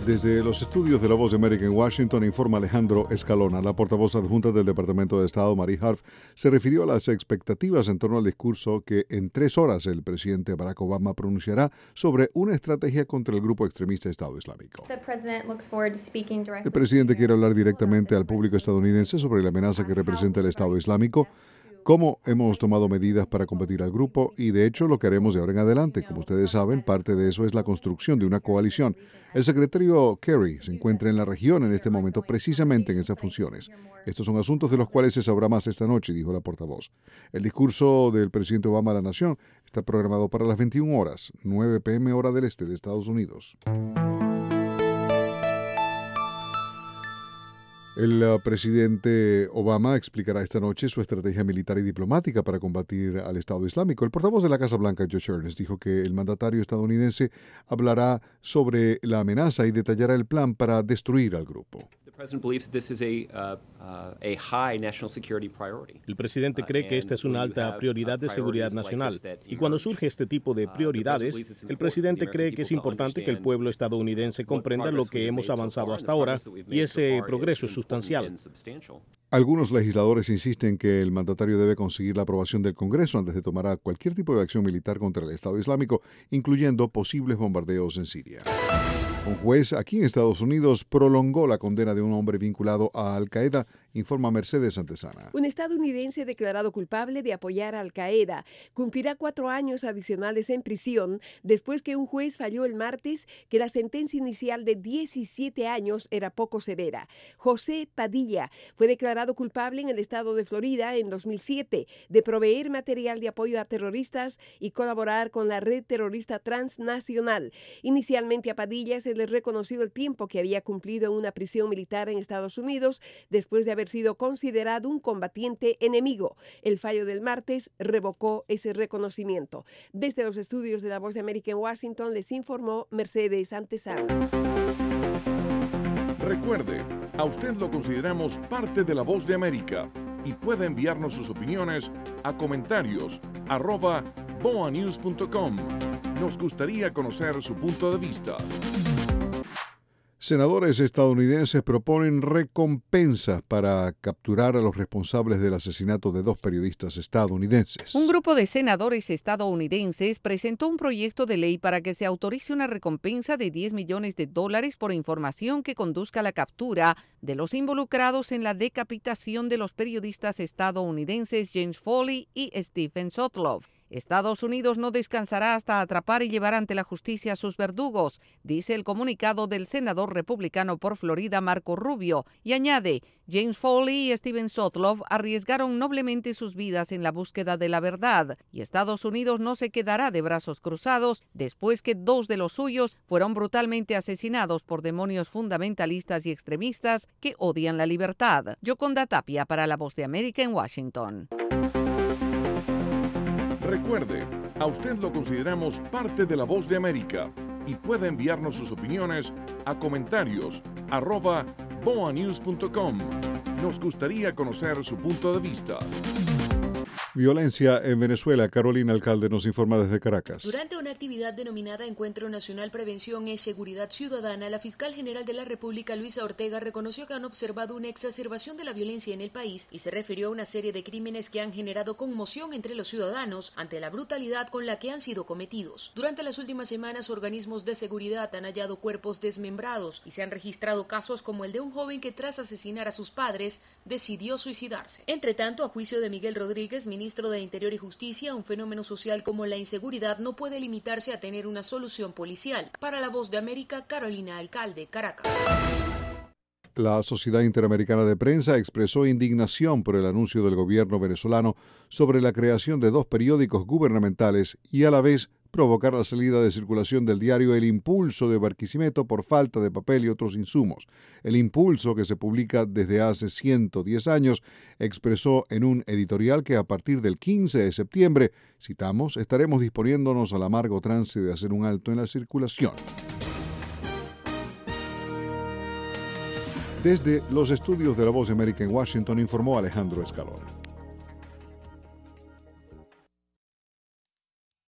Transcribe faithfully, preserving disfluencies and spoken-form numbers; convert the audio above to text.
Desde los estudios de La Voz de América en Washington, informa Alejandro Escalona. La portavoz adjunta del Departamento de Estado, Marie Harf, se refirió a las expectativas en torno al discurso que en tres horas el presidente Barack Obama pronunciará sobre una estrategia contra el grupo extremista Estado Islámico. El presidente quiere hablar directamente al público estadounidense sobre la amenaza que representa el Estado Islámico, cómo hemos tomado medidas para combatir al grupo y, de hecho, lo que haremos de ahora en adelante. Como ustedes saben, parte de eso es la construcción de una coalición. El secretario Kerry se encuentra en la región en este momento precisamente en esas funciones. Estos son asuntos de los cuales se sabrá más esta noche, dijo la portavoz. El discurso del presidente Obama a la nación está programado para las veintiuna horas, nueve p m hora del este de Estados Unidos. El uh, presidente Obama explicará esta noche su estrategia militar y diplomática para combatir al Estado Islámico. El portavoz de la Casa Blanca, Josh Earnest, dijo que el mandatario estadounidense hablará sobre la amenaza y detallará el plan para destruir al grupo. El presidente cree que esta es una alta prioridad de seguridad nacional y cuando surge este tipo de prioridades, el presidente cree que es importante que el pueblo estadounidense comprenda lo que hemos avanzado hasta ahora y ese progreso es sustancial. Algunos legisladores insisten que el mandatario debe conseguir la aprobación del Congreso antes de tomar cualquier tipo de acción militar contra el Estado Islámico, incluyendo posibles bombardeos en Siria. Un juez aquí en Estados Unidos prolongó la condena de un hombre vinculado a Al-Qaeda, informa Mercedes Santesana. Un estadounidense declarado culpable de apoyar a Al-Qaeda cumplirá cuatro años adicionales en prisión después que un juez falló el martes que la sentencia inicial de diecisiete años era poco severa. José Padilla fue declarado culpable en el estado de Florida en dos mil siete de proveer material de apoyo a terroristas y colaborar con la red terrorista transnacional. Inicialmente a Padilla se le reconoció el tiempo que había cumplido en una prisión militar en Estados Unidos después de haber sido considerado un combatiente enemigo. El fallo del martes revocó ese reconocimiento. Desde los estudios de La Voz de América en Washington les informó Mercedes Santesana. Recuerde, a usted lo consideramos parte de La Voz de América y puede enviarnos sus opiniones a comentarios arroba boa news punto com. Nos gustaría conocer su punto de vista. Senadores estadounidenses proponen recompensas para capturar a los responsables del asesinato de dos periodistas estadounidenses. Un grupo de senadores estadounidenses presentó un proyecto de ley para que se autorice una recompensa de diez millones de dólares por información que conduzca a la captura de los involucrados en la decapitación de los periodistas estadounidenses James Foley y Stephen Sotloff. Estados Unidos no descansará hasta atrapar y llevar ante la justicia a sus verdugos, dice el comunicado del senador republicano por Florida, Marco Rubio, y añade, James Foley y Stephen Sotloff arriesgaron noblemente sus vidas en la búsqueda de la verdad, y Estados Unidos no se quedará de brazos cruzados después que dos de los suyos fueron brutalmente asesinados por demonios fundamentalistas y extremistas que odian la libertad. Yoconda Tapia para La Voz de América en Washington. Recuerde, a usted lo consideramos parte de La Voz de América y puede enviarnos sus opiniones a comentarios arroba boa news punto com. Nos gustaría conocer su punto de vista. Violencia en Venezuela. Carolina Alcalde nos informa desde Caracas. Durante una actividad denominada Encuentro Nacional Prevención y Seguridad Ciudadana, la fiscal general de la República, Luisa Ortega, reconoció que han observado una exacerbación de la violencia en el país y se refirió a una serie de crímenes que han generado conmoción entre los ciudadanos ante la brutalidad con la que han sido cometidos. Durante las últimas semanas, organismos de seguridad han hallado cuerpos desmembrados y se han registrado casos como el de un joven que tras asesinar a sus padres decidió suicidarse. Entre tanto, a juicio de Miguel Rodríguez, ministro de Interior y Justicia, un fenómeno social como la inseguridad no puede limitarse a tener una solución policial. Para La Voz de América, Carolina Alcalde, Caracas. La Sociedad Interamericana de Prensa expresó indignación por el anuncio del gobierno venezolano sobre la creación de dos periódicos gubernamentales y a la vez provocar la salida de circulación del diario El Impulso de Barquisimeto por falta de papel y otros insumos. El Impulso, que se publica desde hace ciento diez años, expresó en un editorial que a partir del quince de septiembre, citamos, estaremos disponiéndonos al amargo trance de hacer un alto en la circulación. Desde los estudios de La Voz de América en Washington informó Alejandro Escalona.